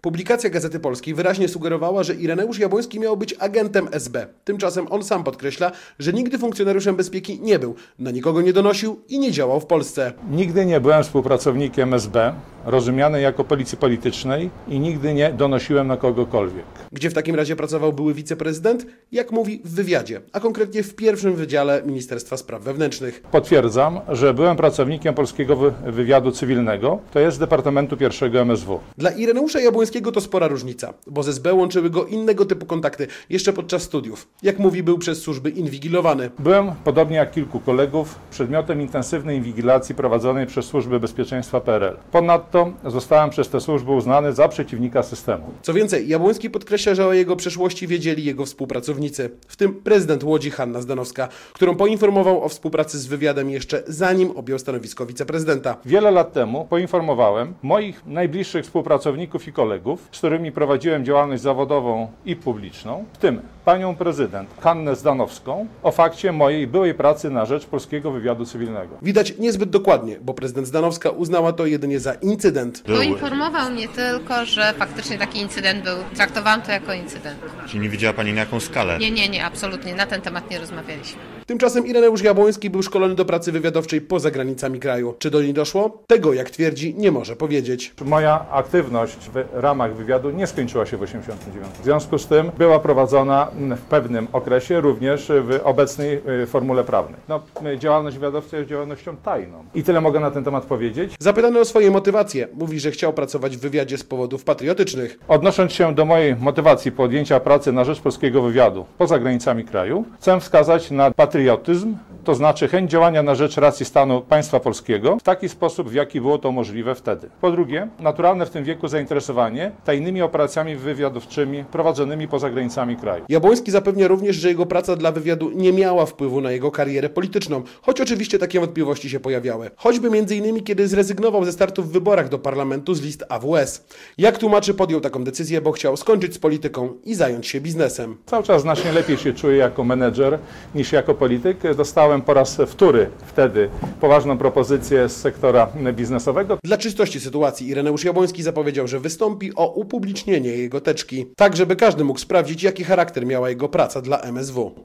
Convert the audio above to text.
Publikacja Gazety Polskiej wyraźnie sugerowała, że Ireneusz Jabłoński miał być agentem SB. Tymczasem on sam podkreśla, że nigdy funkcjonariuszem bezpieki nie był, na nikogo nie donosił i nie działał w Polsce. Nigdy nie byłem współpracownikiem SB, rozumianej jako policji politycznej i nigdy nie donosiłem na kogokolwiek. Gdzie w takim razie pracował były wiceprezydent? Jak mówi, w wywiadzie, a konkretnie w pierwszym wydziale Ministerstwa Spraw Wewnętrznych. Potwierdzam, że byłem pracownikiem Polskiego Wywiadu Cywilnego, to jest Departamentu I MSW. Dla Ireneusza Jabłońskiego to spora różnica, bo z SB łączyły go innego typu kontakty jeszcze podczas studiów. Jak mówi, był przez służby inwigilowany. Byłem, podobnie jak kilku kolegów, przedmiotem intensywnej inwigilacji prowadzonej przez Służby Bezpieczeństwa PRL. Ponadto zostałem przez te służby uznany za przeciwnika systemu. Co więcej, Jabłoński podkreśla, że o jego przeszłości wiedzieli jego współpracownicy, w tym prezydent Łodzi Hanna Zdanowska, którą poinformował o współpracy z wywiadem jeszcze zanim objął stanowisko wiceprezydenta. Wiele lat temu poinformowałem moich najbliższych współpracowników i kolegów, z którymi prowadziłem działalność zawodową i publiczną, w tym panią prezydent Hannę Zdanowską, o fakcie mojej byłej pracy na rzecz Polskiego Wywiadu Cywilnego. Widać niezbyt dokładnie, bo prezydent Zdanowska uznała to jedynie za incydent. Poinformował mnie tylko, że faktycznie taki incydent był. Traktowałam to jako incydent. Czyli nie wiedziała Pani na jaką skalę? Nie, absolutnie. Na ten temat nie rozmawialiśmy. Tymczasem Ireneusz Jabłoński był szkolony do pracy wywiadowczej poza granicami kraju. Czy do niej doszło? Tego, jak twierdzi, nie może powiedzieć. Moja aktywność w ramach wywiadu nie skończyła się w 1989. W związku z tym była prowadzona w pewnym okresie również w obecnej formule prawnej. Działalność wywiadowcza jest działalnością tajną. I tyle mogę na ten temat powiedzieć. Zapytany o swoje motywacje, mówi, że chciał pracować w wywiadzie z powodów patriotycznych. Odnosząc się do mojej motywacji podjęcia pracy na rzecz polskiego wywiadu poza granicami kraju, chcę wskazać na patriotyzm, to znaczy chęć działania na rzecz racji stanu państwa polskiego w taki sposób, w jaki było to możliwe wtedy. Po drugie, naturalne w tym wieku zainteresowanie tajnymi operacjami wywiadowczymi prowadzonymi poza granicami kraju. Jabłoński zapewnia również, że jego praca dla wywiadu nie miała wpływu na jego karierę polityczną, choć oczywiście takie wątpliwości się pojawiały. Choćby m.in. kiedy zrezygnował ze startu w wyborach do parlamentu z list AWS. Jak tłumaczy, podjął taką decyzję, bo chciał skończyć z polityką i zająć się biznesem. Cały czas znacznie lepiej się czuję jako menedżer niż jako polityk. Dostałem po raz wtóry wtedy poważną propozycję z sektora biznesowego. Dla czystości sytuacji Ireneusz Jabłoński zapowiedział, że wystąpi o upublicznienie jego teczki, tak żeby każdy mógł sprawdzić, jaki charakter miała jego praca dla MSW.